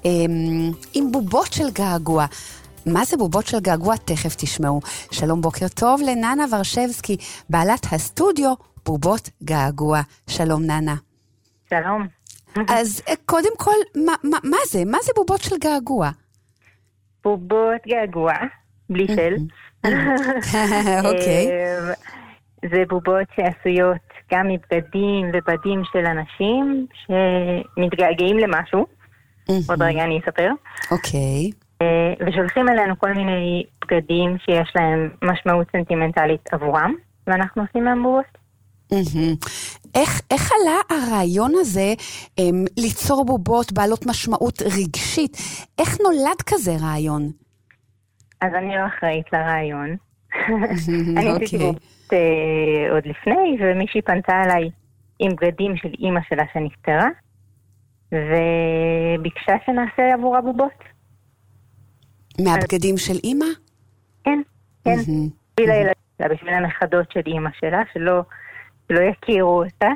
עם בובות של געגוע. מה זה בובות של געגוע? תכף תשמעו. שלום, בוקר טוב לננה ורשבסקי, בעלת הסטודיו בובות געגוע. שלום ננה. שלום. אז קודם כל, מה זה? מה זה בובות של געגוע? בובות געגוע, בלי של. אוקיי. זה בובות שעשויות גם מבגדים ובדים של אנשים שמתגעגעים למשהו. עוד רגע אני אספר. אוקיי. ושולחים אלינו כל מיני בגדים שיש להם משמעות סנטימנטלית עבורם, ואנחנו עושים מהם בובות. איך עלה הרעיון הזה ליצור בובות בעלות משמעות רגשית? איך נולד כזה רעיון? אז אני לא אחראית לרעיון. אני עשיתי בובות עוד לפני, ומישהי פנתה אליי עם בגדים של אימא שלה שנפטרה, וביקשה שנעשה עבורה בובות. מהבגדים של אימא? כן, כן. בשביל הנכדות של אימא שלה, שלא יכירו אותה.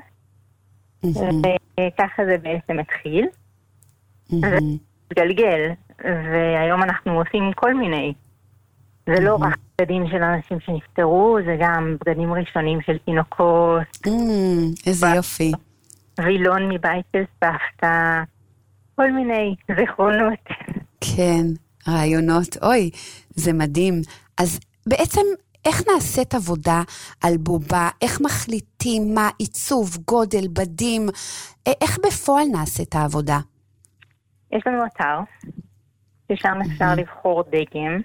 וככה זה בעצם התחיל. זה גלגל, והיום אנחנו עושים כל מיני. זה לא רק בגדים של אנשים שנפטרו, זה גם בגדים ראשונים של תינוקות. איזה יופי. וילון מבית של סבתא, כל מיני זיכרונות. כן, רעיונות. אוי, זה מדהים. אז בעצם איך נעשית עבודה על בובה? איך מחליטים מה עיצוב, גודל, בדים? איך בפועל נעשית העבודה? יש לנו אתר, ששם אפשר לבחור דגם,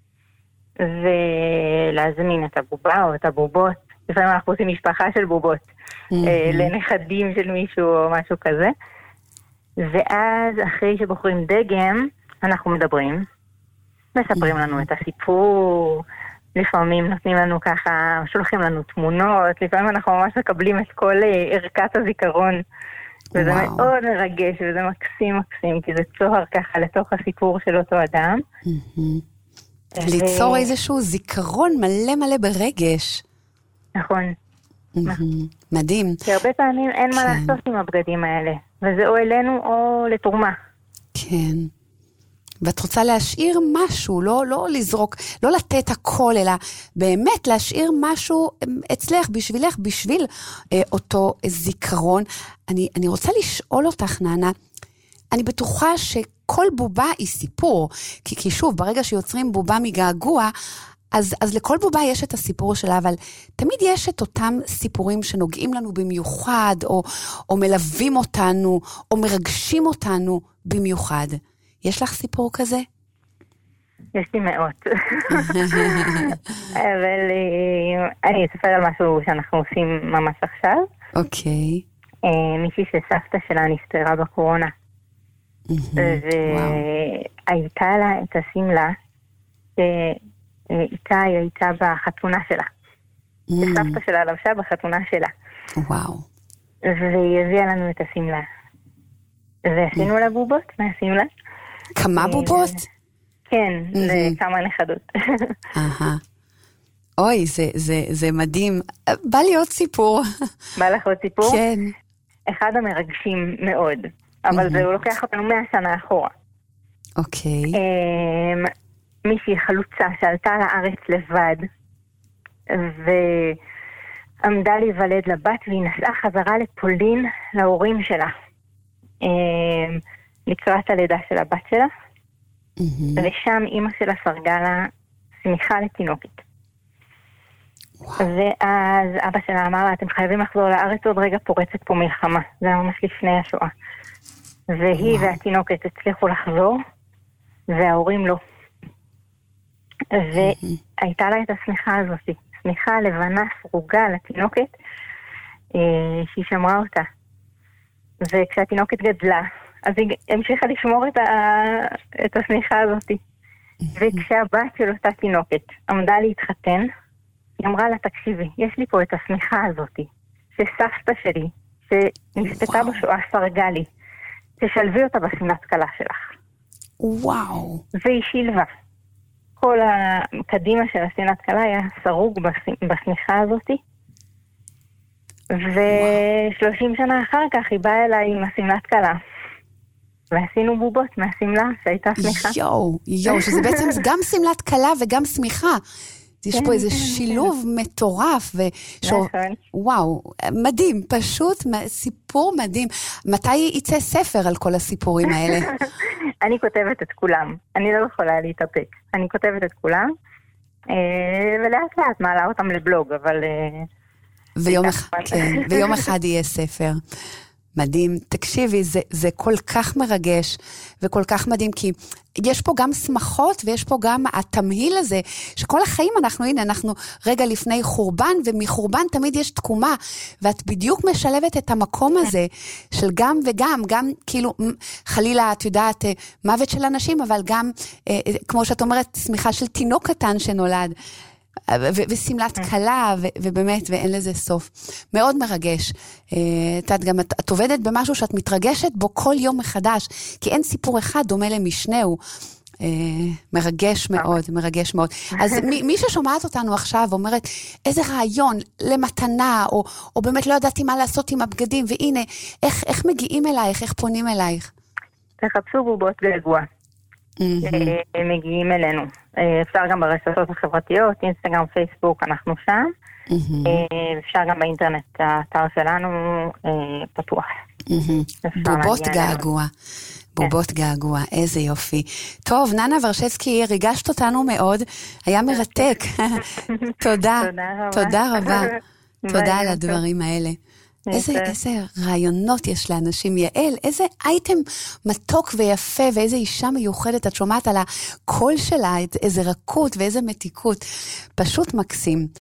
ולהזמין את הבובה או את הבובות. לפעמים אנחנו עושים משפחה של בובות, לנכדים של מישהו או משהו כזה. ואז אחרי שבוחרים דגם, אנחנו מדברים, מספרים לנו את הסיפור, לפעמים נותנים לנו ככה, שולחים לנו תמונות, לפעמים אנחנו ממש מקבלים את כל ערכת הזיכרון, וזה מאוד מרגש, וזה מקסים, כי זה צוהר ככה לתוך הסיפור של אותו אדם. ליצור איזשהו זיכרון מלא ברגש. נכון. מדהים. כי הרבה פעמים אין מה לעשות עם הבגדים האלה, וזה או אלינו או לתרומה. כן. ואת רוצה להשאיר משהו, לא לזרוק, לא לתת הכל, אלא באמת להשאיר משהו אצלך, בשבילך, בשביל אותו זיכרון. אני רוצה לשאול אותך, ננה, אני בטוחה שכל בובה היא סיפור, כי שוב, ברגע שיוצרים בובה מגעגוע, אז לכל בובה יש את הסיפור שלה, אבל תמיד יש את אותם סיפורים שנוגעים לנו במיוחד, או מלווים אותנו, או מרגשים אותנו במיוחד. יש לך סיפור כזה? יש לי מאות. אבל אני אספר על משהו שאנחנו עושים ממש עכשיו. אוקיי. מישהי שסבתא שלה נפטרה בקורונה. והייתה לה את הסמלה שאיתה היא הייתה בחתונה שלה. שסבתא שלה לבשה בחתונה שלה. וואו. והיא הביאה לנו את הסמלה. ועשינו לה בובות מהסמלה. כמה בובות? כן, זה כמה נכדות. אוי, זה מדהים. בא לי עוד סיפור. בא לך עוד סיפור? כן. אחד המרגשים מאוד, אבל זה לוקח אותנו 100 שנה אחורה. אוקיי. מישהי חלוצה שעלתה לארץ לבד, ועמדה להיוולד לבת, והיא נסעה חזרה לפולין להורים שלה. לקראת הלידה של הבת שלה, ושם אמא שלה סרגה לה שמיכה לתינוקת. ואז אבא שלה אמר לה, אתם חייבים לחזור לארץ, עוד רגע פורצת פה מלחמה. זה היה ממש לפני השואה. והיא והתינוקת הצליחו לחזור, וההורים לא. והייתה לה את השמיכה הזאת, שמיכה לבנה סרוגה לתינוקת, שהיא שמרה אותה. וכשהתינוקת גדלה, אז היא המשיכה לשמור את השמיכה הזאת. וכשהבת של אותה תינוקת עמדה להתחתן, היא אמרה לה, תקשיבי, יש לי פה את השמיכה הזאת, שסבתא שלי, שנספתה בשואה סרגה לי, תשלבי אותה בסמלת כלה שלך. וואו. והיא שילבה. כל הקדימה של הסמלת כלה היה סרוג בשמיכה הזאת, ו30 שנה אחר כך היא באה אליי עם הסמלת כלה. ועשינו בובות מהסמלה שהייתה שמחה. יואו, שזה בעצם גם סמלת קלה וגם שמחה. יש פה איזה שילוב מטורף. וואו, מדהים, פשוט סיפור מדהים. מתי יצא ספר על כל הסיפורים האלה? אני כותבת את כולם. אני לא יכולה להתאפק. אני כותבת את כולם, ולאט לאט מעלה אותם לבלוג, אבל... ויום אחד יהיה ספר. מדהים. תקשיבי, זה כל כך מרגש וכל כך מדהים, כי יש פה גם שמחות ויש פה גם התמהיל הזה, שכל החיים אנחנו רגע לפני חורבן, ומחורבן תמיד יש תקומה, ואת בדיוק משלבת את המקום הזה, של גם וגם, גם כאילו, חלילה, את יודעת, מוות של אנשים, אבל גם, כמו שאת אומרת, שמחה של תינוק קטן שנולד, וסמלת קלה, ובאמת, ואין לזה סוף. מאוד מרגש. את עובדת במשהו שאת מתרגשת בו כל יום מחדש, כי אין סיפור אחד דומה למשנהו. מרגש מאוד, מרגש מאוד. אז מי ששומעת אותנו עכשיו אומרת, איזה רעיון למתנה, או באמת לא ידעתי מה לעשות עם הבגדים, והנה, איך מגיעים אלייך, איך פונים אלייך? תחפשו בובות געגוע. מגיעים אלינו. אפשר גם ברשתות החברתיות, אינסטגרם, פייסבוק, אנחנו שם. אפשר גם באינטרנט, האתר שלנו פתוח. בובות געגוע. בובות געגוע, איזה יופי. טוב, ננה ורשבסקי, ריגשת אותנו מאוד, היה מרתק. תודה. תודה רבה. תודה על הדברים האלה. איזה רעיונות יש לאנשים, יעל, איזה אייטם מתוק ויפה, ואיזה אישה מיוחדת, את שומעת על הקול שלה, איזה רכות ואיזה מתיקות, פשוט מקסים.